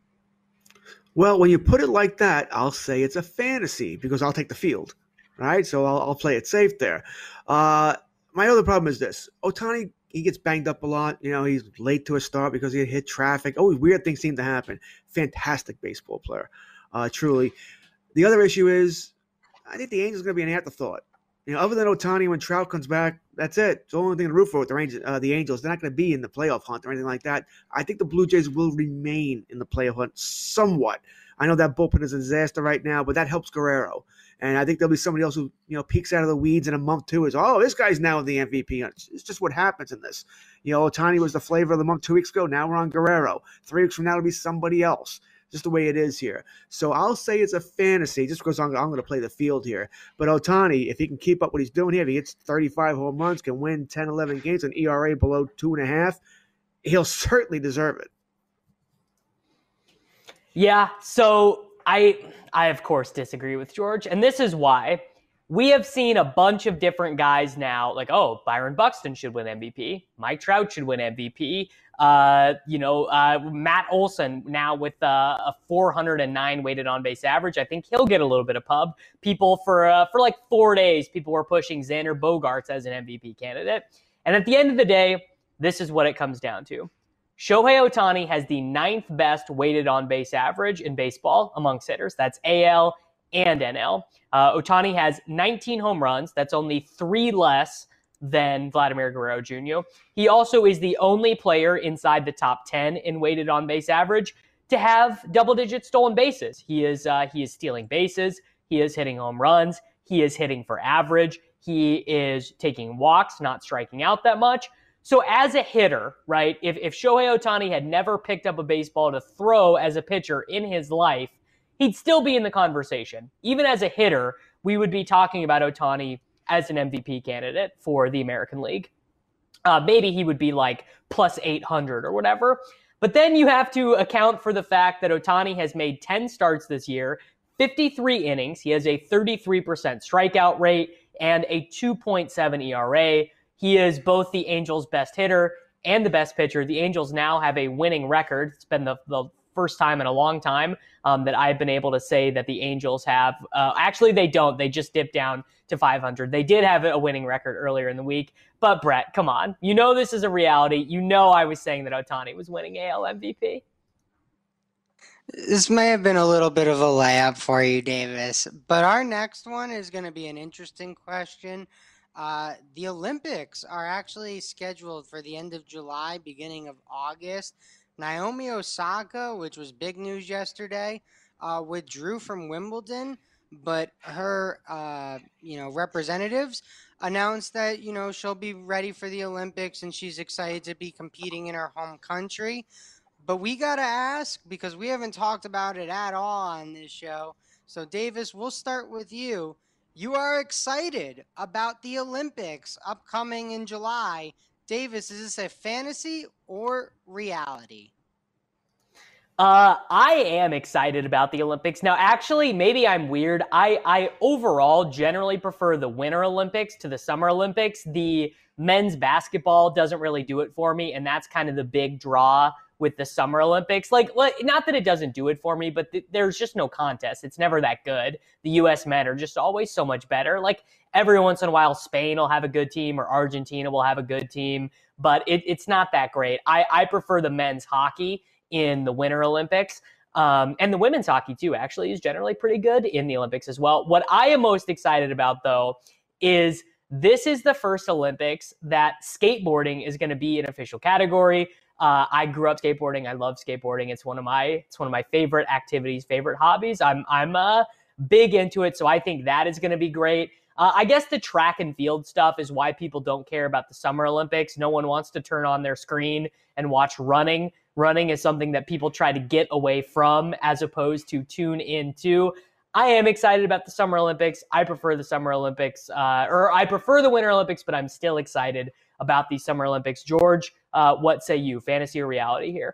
Well, when you put it like that, I'll say it's a fantasy because I'll take the field. Right, so I'll, I'll play it safe there. Uh, my other problem is this. Ohtani, he gets banged up a lot. You know, he's late to a start because he hit traffic. Always weird things seem to happen. Fantastic baseball player, uh, truly. The other issue is I think the Angels are going to be an afterthought. You know, other than Ohtani, when Trout comes back, that's it. It's the only thing to root for with the, Rangers, uh, the Angels. They're not going to be in the playoff hunt or anything like that. I think the Blue Jays will remain in the playoff hunt somewhat. I know that bullpen is a disaster right now, but that helps Guerrero. And I think there'll be somebody else who, you know, peeks out of the weeds in a month too. Is, oh, this guy's now in the M V P. It's just what happens in this. You know, Ohtani was the flavor of the month two weeks ago. Now we're on Guerrero. Three weeks from now it'll be somebody else. Just the way it is here. So I'll say it's a fantasy just because I'm, I'm going to play the field here. But Ohtani, if he can keep up what he's doing here, if he hits thirty-five home runs, can win ten, eleven games, an E R A below two and a half, he'll certainly deserve it. Yeah, so I, I of course, disagree with George. And this is why. We have seen a bunch of different guys now, like, oh, Byron Buxton should win M V P. Mike Trout should win M V P. Uh, you know, uh, Matt Olson now with uh, a four hundred nine weighted on base average. I think he'll get a little bit of pub. People for uh, for like four days, people were pushing Xander Bogaerts as an M V P candidate. And at the end of the day, this is what it comes down to. Shohei Ohtani has the ninth best weighted on base average in baseball amongst hitters. That's A L and N L. Uh, Ohtani has nineteen home runs. That's only three less than Vladimir Guerrero Junior He also is the only player inside the top ten in weighted on base average to have double-digit stolen bases. He is uh, he is stealing bases. He is hitting home runs. He is hitting for average. He is taking walks, not striking out that much. So as a hitter, right, if, if Shohei Ohtani had never picked up a baseball to throw as a pitcher in his life, he'd still be in the conversation. Even as a hitter, we would be talking about Ohtani as an M V P candidate for the American League. Uh, maybe he would be like plus eight hundred or whatever. But then you have to account for the fact that Ohtani has made ten starts this year, fifty-three innings. He has a thirty-three percent strikeout rate and a two point seven E R A. He is both the Angels' best hitter and the best pitcher. The Angels now have a winning record. It's been the, the first time in a long time um, that I've been able to say that the Angels have. Uh, actually, they don't. They just dipped down to five hundred. They did have a winning record earlier in the week. But, Brett, come on. You know this is a reality. You know I was saying that Ohtani was winning A L M V P. This may have been a little bit of a layup for you, Davis, but our next one is going to be an interesting question. Uh, the Olympics are actually scheduled for the end of July, beginning of August. Naomi Osaka, which was big news yesterday, uh, withdrew from Wimbledon, but her, uh, you know, representatives announced that, you know, she'll be ready for the Olympics and she's excited to be competing in her home country. But we got to ask, because we haven't talked about it at all on this show. So, Davis, we'll start with you. You are excited about the Olympics upcoming in July. Davis, is this a fantasy or reality? Uh, I am excited about the Olympics. Now, actually, maybe I'm weird. I, I overall generally prefer the Winter Olympics to the Summer Olympics. The men's basketball doesn't really do it for me, and that's kind of the big draw with the Summer Olympics. Like, not that it doesn't do it for me, but th- there's just no contest. It's never that good. The U S men are just always so much better. Like, every once in a while, Spain will have a good team or Argentina will have a good team, but it, it's not that great. I, I prefer the men's hockey in the Winter Olympics. Um, and the women's hockey, too, actually is generally pretty good in the Olympics as well. What I am most excited about, though, is this is the first Olympics that skateboarding is going to be an official category. Uh, I grew up skateboarding. I love skateboarding. It's one of my it's one of my favorite activities, favorite hobbies. I'm I'm uh, big into it, so I think that is going to be great. Uh, I guess the track and field stuff is why people don't care about the Summer Olympics. No one wants to turn on their screen and watch running. Running is something that people try to get away from as opposed to tune into. I am excited about the Summer Olympics. I prefer the Summer Olympics, uh, or I prefer the Winter Olympics, but I'm still excited about the Summer Olympics. George, uh, what say you? Fantasy or reality here?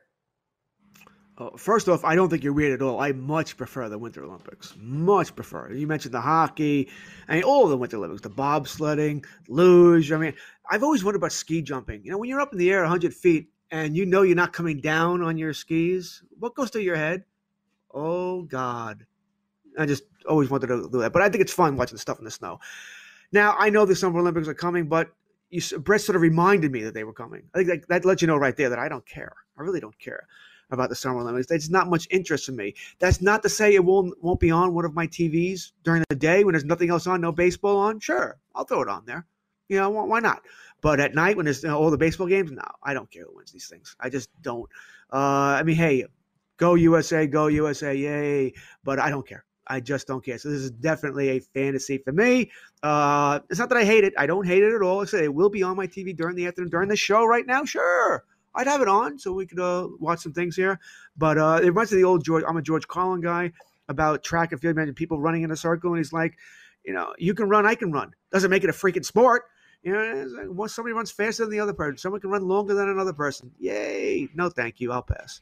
Uh, first off, I don't think you're weird at all. I much prefer the Winter Olympics. Much prefer. You mentioned the hockey, I mean, all of the Winter Olympics, the bobsledding, luge. I mean, I've always wondered about ski jumping. You know, when you're up in the air one hundred feet and you know you're not coming down on your skis, what goes through your head? Oh, God. I just always wanted to do that. But I think it's fun watching the stuff in the snow. Now, I know the Summer Olympics are coming, but you, Brett sort of reminded me that they were coming. I think that, that lets you know right there that I don't care. I really don't care about the Summer Olympics. There's not much interest in me. That's not to say it won't won't be on one of my T Vs during the day when there's nothing else on, no baseball on. Sure, I'll throw it on there. You know, why not? But at night when there's you know, all the baseball games, no, I don't care who wins these things. I just don't. Uh, I mean, hey, go U S A, go U S A, yay! But I don't care. I just don't care. So this is definitely a fantasy for me. Uh, it's not that I hate it. I don't hate it at all. I say it will be on my T V during the afternoon, during the show right now. Sure. I'd have it on so we could uh, watch some things here. But uh, it reminds me of the old George. I'm a George Carlin guy about track and field, man, people running in a circle. And he's like, you know, you can run, I can run. Doesn't make it a freaking sport. You know, it's like, well, somebody runs faster than the other person. Someone can run longer than another person. Yay. No, thank you. I'll pass.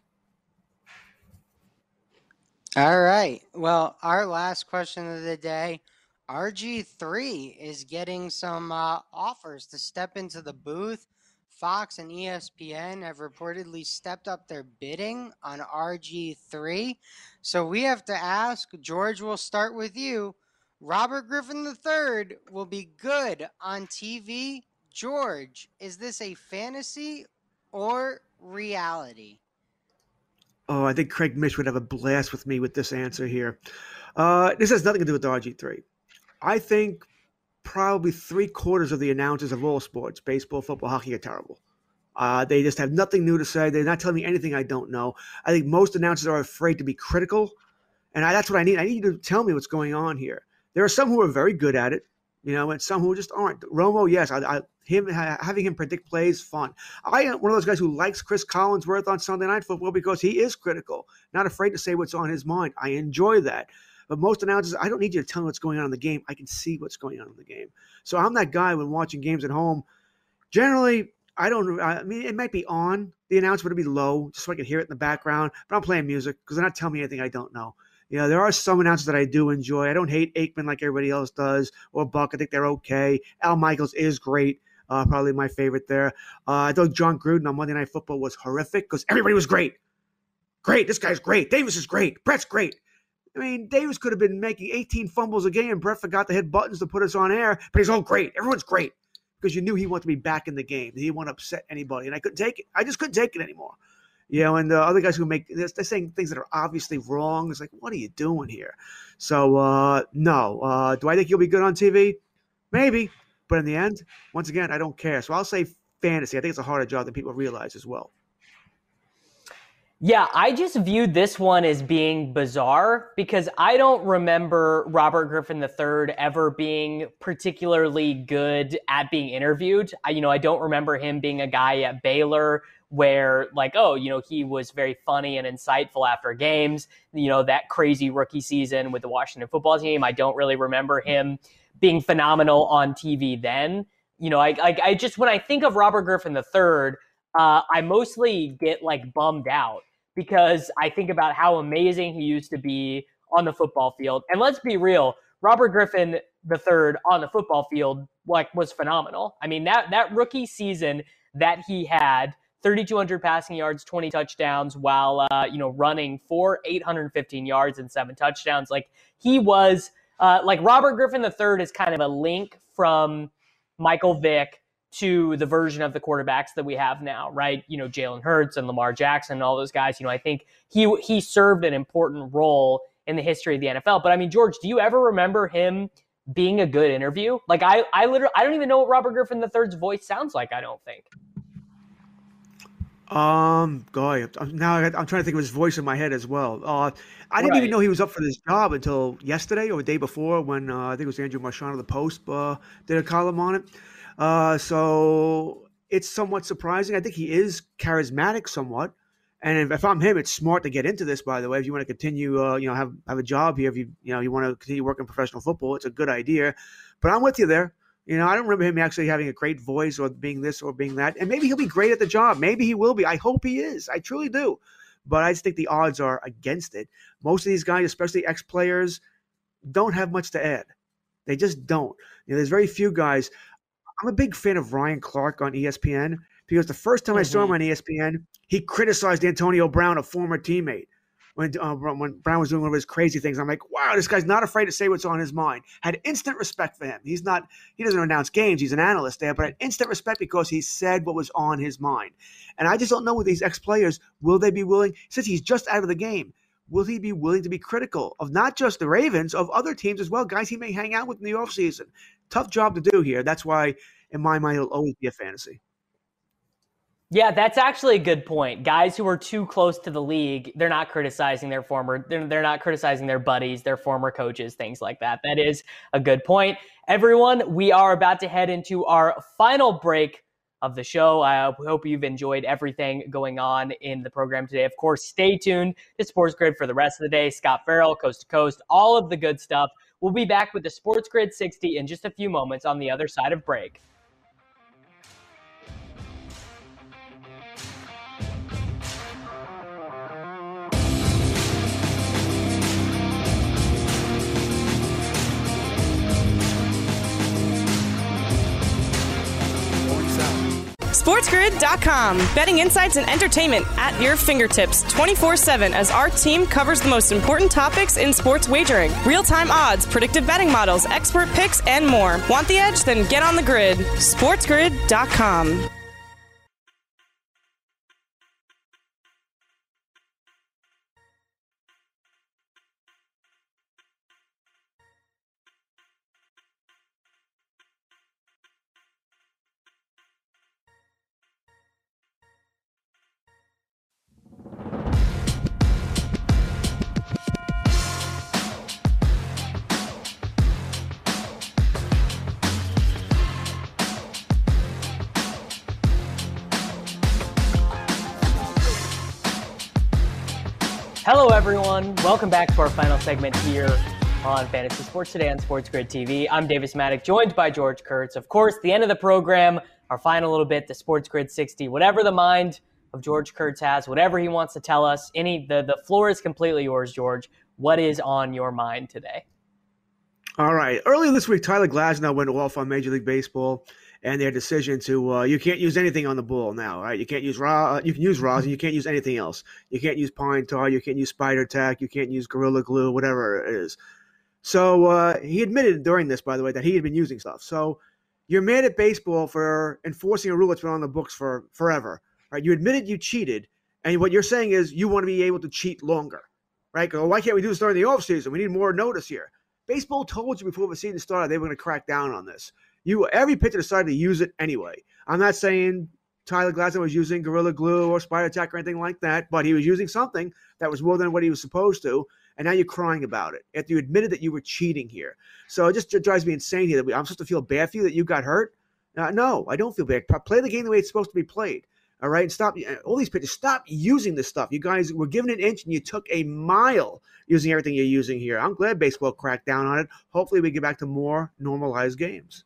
All right. Well, our last question of the day, R G three is getting some uh, offers to step into the booth. Fox and E S P N have reportedly stepped up their bidding on R G three. So we have to ask, George, we'll start with you. Robert Griffin the third will be good on T V. George, is this a fantasy or reality? Oh, I think Craig Mish would have a blast with me with this answer here. Uh, this has nothing to do with R G three. I think probably three quarters of the announcers of all sports, baseball, football, hockey, are terrible. Uh, they just have nothing new to say. They're not telling me anything I don't know. I think most announcers are afraid to be critical, and I, that's what I need. I need you to tell me what's going on here. There are some who are very good at it, you know, and some who just aren't. Romo, yes, I, I, him having him predict plays, fun. I am one of those guys who likes Chris Collinsworth on Sunday Night Football because he is critical, not afraid to say what's on his mind. I enjoy that. But most announcers, I don't need you to tell me what's going on in the game. I can see what's going on in the game. So I'm that guy when watching games at home. Generally, I don't. I mean, it might be on the announcement, it'll be low, just so I can hear it in the background. But I'm playing music because they're not telling me anything I don't know. You know, there are some announcers that I do enjoy. I don't hate Aikman like everybody else does, or Buck. I think they're okay. Al Michaels is great. Uh, probably my favorite there. Uh, I thought John Gruden on Monday Night Football was horrific because everybody was great. Great. This guy's great. Davis is great. Brett's great. I mean, Davis could have been making eighteen fumbles a game. Brett forgot to hit buttons to put us on air, but he's all great. Everyone's great because you knew he wanted to be back in the game. He didn't want to upset anybody, and I couldn't take it. I just couldn't take it anymore. You know, and the other guys who make they're, they're saying things that are obviously wrong. It's like, what are you doing here? So uh, no, uh, do I think he'll be good on T V? Maybe, but in the end, once again, I don't care. So I'll say fantasy. I think it's a harder job than people realize as well. Yeah, I just viewed this one as being bizarre because I don't remember Robert Griffin the third ever being particularly good at being interviewed. I, you know, I don't remember him being a guy at Baylor where, like, oh, you know, he was very funny and insightful after games. You know, that crazy rookie season with the Washington football team, I don't really remember him being phenomenal on T V then. You know, I, I, I just, when I think of Robert Griffin the third, uh, I mostly get, like, bummed out because I think about how amazing he used to be on the football field. And let's be real, Robert Griffin the third on the football field, like, was phenomenal. I mean, that that rookie season that he had, thirty-two hundred passing yards, twenty touchdowns, while uh, you know running for eight hundred fifteen yards and seven touchdowns. Like, he was uh, like Robert Griffin the third is kind of a link from Michael Vick to the version of the quarterbacks that we have now, right? You know, Jalen Hurts and Lamar Jackson and all those guys. You know, I think he he served an important role in the history of the N F L. But I mean, George, do you ever remember him being a good interview? Like, I, I literally, I don't even know what Robert Griffin the third's voice sounds like. I don't think. Um, God, now I'm trying to think of his voice in my head as well. Uh, I didn't Right. even know he was up for this job until yesterday or the day before when uh, I think it was Andrew Marchand of the Post uh, did a column on it. Uh, so it's somewhat surprising. I think he is charismatic somewhat. And if, if I'm him, it's smart to get into this, by the way. If you want to continue, uh, you know, have, have a job here, if you, you know, you want to continue working professional football, it's a good idea. But I'm with you there. You know, I don't remember him actually having a great voice or being this or being that. And maybe he'll be great at the job. Maybe he will be. I hope he is. I truly do. But I just think the odds are against it. Most of these guys, especially ex-players, don't have much to add. They just don't. You know, there's very few guys. I'm a big fan of Ryan Clark on E S P N because the first time mm-hmm. I saw him on E S P N, he criticized Antonio Brown, a former teammate, when uh, when Brown was doing one of his crazy things. I'm like, wow, this guy's not afraid to say what's on his mind. Had instant respect for him. He's not, he doesn't announce games. He's an analyst there, but had instant respect because he said what was on his mind. And I just don't know with these ex-players, will they be willing, since he's just out of the game, will he be willing to be critical of not just the Ravens, of other teams as well, guys he may hang out with in the offseason? Tough job to do here. That's why, in my mind, it'll always be a fantasy. Yeah, that's actually a good point. Guys who are too close to the league, they're not criticizing their former, they're, they're not criticizing their buddies, their former coaches, things like that. That is a good point. Everyone, we are about to head into our final break of the show. I hope you've enjoyed everything going on in the program today. Of course, stay tuned to Sports Grid for the rest of the day. Scott Farrell, Coast to Coast, all of the good stuff. We'll be back with the Sports Grid sixty in just a few moments on the other side of break. SportsGrid dot com. Betting insights and entertainment at your fingertips twenty-four seven as our team covers the most important topics in sports wagering. Real-time odds, predictive betting models, expert picks, and more. Want the edge? Then get on the grid. SportsGrid dot com. Hello, everyone. Welcome back to our final segment here on Fantasy Sports Today on Sports Grid T V. I'm Davis Maddock, joined by George Kurtz. Of course, the end of the program, our final little bit, the Sports Grid sixty. Whatever the mind of George Kurtz has, whatever he wants to tell us, any the, the floor is completely yours, George. What is on your mind today? All right. Earlier this week, Tyler Glasnow went off on Major League Baseball and their decision to uh, you can't use anything on the ball now, right? You can't use raw, you can use rosin, you can't use anything else. You can't use pine tar, you can't use spider tack, you can't use Gorilla Glue, whatever it is. So uh, he admitted during this, by the way, that he had been using stuff. So you're mad at baseball for enforcing a rule that's been on the books for forever, right? You admitted you cheated, And what you're saying is you want to be able to cheat longer, right? Go, why can't we do this during the offseason? We need more notice here. Baseball told you before the season started they were going to crack down on this. You every pitcher decided to use it anyway. I'm not saying Tyler Glasnow was using Gorilla Glue or Spider Tack or anything like that, but he was using something that was more than what he was supposed to, and now you're crying about it after you admitted that you were cheating here. So it just it drives me insane here that we, I'm supposed to feel bad for you that you got hurt. Uh, no, I don't feel bad. Play the game the way it's supposed to be played. All right, and stop all these pitchers. Stop using this stuff. You guys were given an inch and you took a mile using everything you're using here. I'm glad baseball cracked down on it. Hopefully, we get back to more normalized games.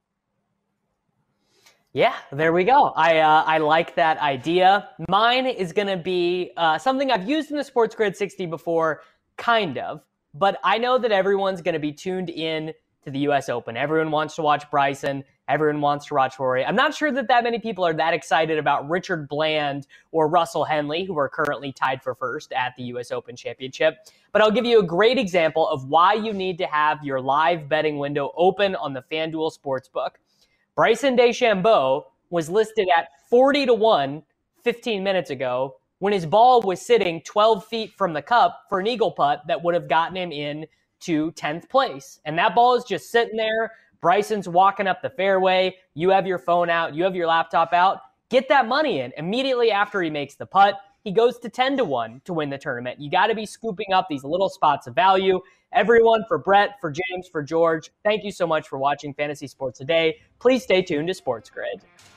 Yeah, there we go. I uh, I like that idea. Mine is going to be uh, something I've used in the Sports Grid sixty before, kind of. But I know that everyone's going to be tuned in to the U S Open. Everyone wants to watch Bryson. Everyone wants to watch Rory. I'm not sure that that many people are that excited about Richard Bland or Russell Henley, who are currently tied for first at the U S Open Championship. But I'll give you a great example of why you need to have your live betting window open on the FanDuel Sportsbook. Bryson DeChambeau was listed at forty to one fifteen minutes ago when his ball was sitting twelve feet from the cup for an eagle putt that would have gotten him in to tenth place. And that ball is just sitting there. Bryson's walking up the fairway. You have your phone out. You have your laptop out. Get that money in. Immediately after he makes the putt, he goes to ten to one to win the tournament. You got to be scooping up these little spots of value. Everyone, for Brett, for James, for George, thank you so much for watching Fantasy Sports Today. Please stay tuned to Sports Grid.